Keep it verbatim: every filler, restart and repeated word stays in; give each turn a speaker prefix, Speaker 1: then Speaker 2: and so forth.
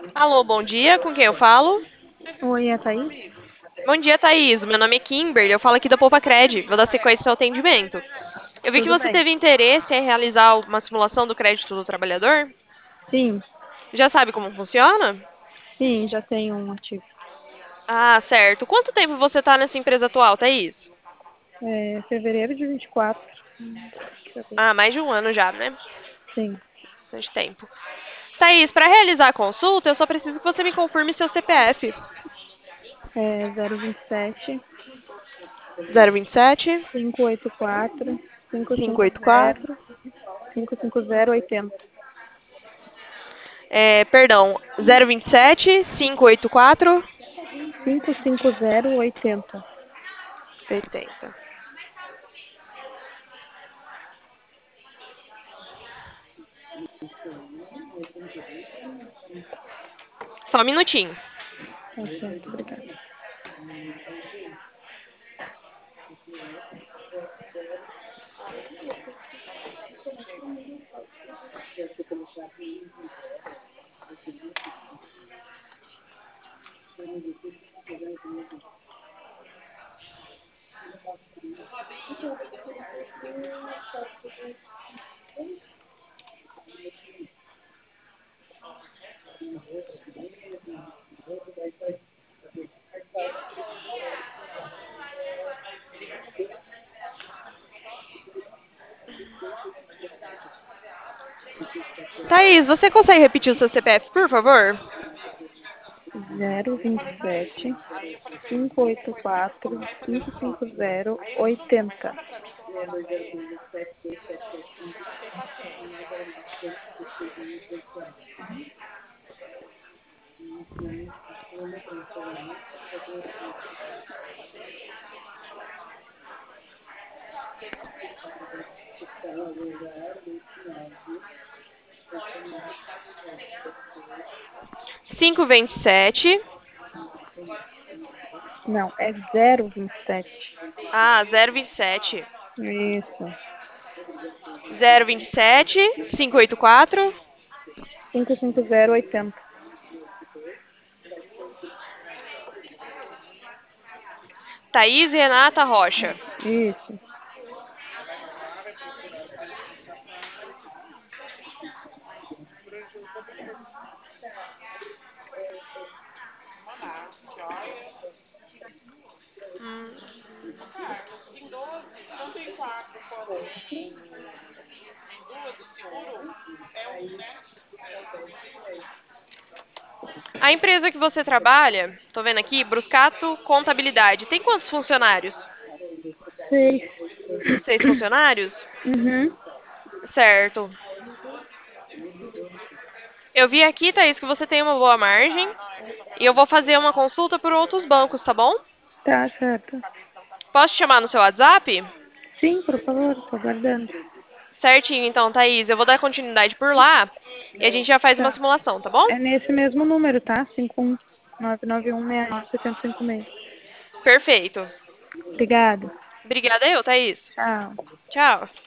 Speaker 1: Alô, bom dia, com quem eu falo?
Speaker 2: Oi, é a Thaís?
Speaker 1: Bom dia, Thaís. Meu nome é Kimberly, eu falo aqui da Poupa Cred. Vou dar sequência ao atendimento. Eu vi que
Speaker 2: Tudo
Speaker 1: você
Speaker 2: bem?
Speaker 1: teve interesse em realizar uma simulação do crédito do trabalhador.
Speaker 2: Sim,
Speaker 1: Já sabe como funciona?
Speaker 2: sim, já tenho um ativo.
Speaker 1: Ah, certo. Quanto tempo você está nessa empresa atual, Thaís?
Speaker 2: É fevereiro de vinte e quatro. Deixa eu ver.
Speaker 1: Ah, mais de um ano já, né?
Speaker 2: Sim,
Speaker 1: Bastante tempo. Thaís, para realizar a consulta, eu só preciso que você me confirme seu C P F.
Speaker 2: é zero vinte e sete,
Speaker 1: zero vinte e sete,
Speaker 2: cinco oito quatro, cinco cinco zero,
Speaker 1: quinhentos e oitenta e quatro.
Speaker 2: cinco cinco zero oitenta.
Speaker 1: É, perdão, zero vinte e sete, quinhentos e oitenta e quatro,
Speaker 2: cinco cinco zero oitenta.
Speaker 1: oitenta. Só um minutinho.
Speaker 2: Tá certo, obrigada.
Speaker 1: Thaís, você consegue repetir o seu C P F, por favor?
Speaker 2: zero vinte e sete, cinco oito quatro, cinco cinco zero oitenta.
Speaker 1: Cinco vinte e sete.
Speaker 2: Não, é zero vinte e sete.
Speaker 1: Ah, zero vinte e sete.
Speaker 2: Isso.
Speaker 1: zero vinte e sete, quinhentos e oitenta e quatro.
Speaker 2: cinco cinco zero oitenta.
Speaker 1: Thaís Renata Rocha.
Speaker 2: Isso.
Speaker 1: Hum. A empresa que você trabalha, tô vendo aqui, Bruscato Contabilidade, tem quantos funcionários?
Speaker 2: Seis.
Speaker 1: Seis funcionários?
Speaker 2: Uhum.
Speaker 1: Certo. Eu vi aqui, Thaís, que você tem uma boa margem e eu vou fazer uma consulta por outros bancos, tá bom?
Speaker 2: Tá certo.
Speaker 1: Posso te chamar no seu WhatsApp?
Speaker 2: Sim, por favor, tô aguardando.
Speaker 1: Certinho, então, Thaís. Eu vou dar continuidade por lá e a gente já faz uma
Speaker 2: Tá.
Speaker 1: simulação, tá bom?
Speaker 2: É nesse mesmo número, tá? cinco um nove nove um seis nove sete cinco seis.
Speaker 1: Perfeito.
Speaker 2: Obrigada.
Speaker 1: Obrigada eu, Thaís.
Speaker 2: Tchau.
Speaker 1: Tchau.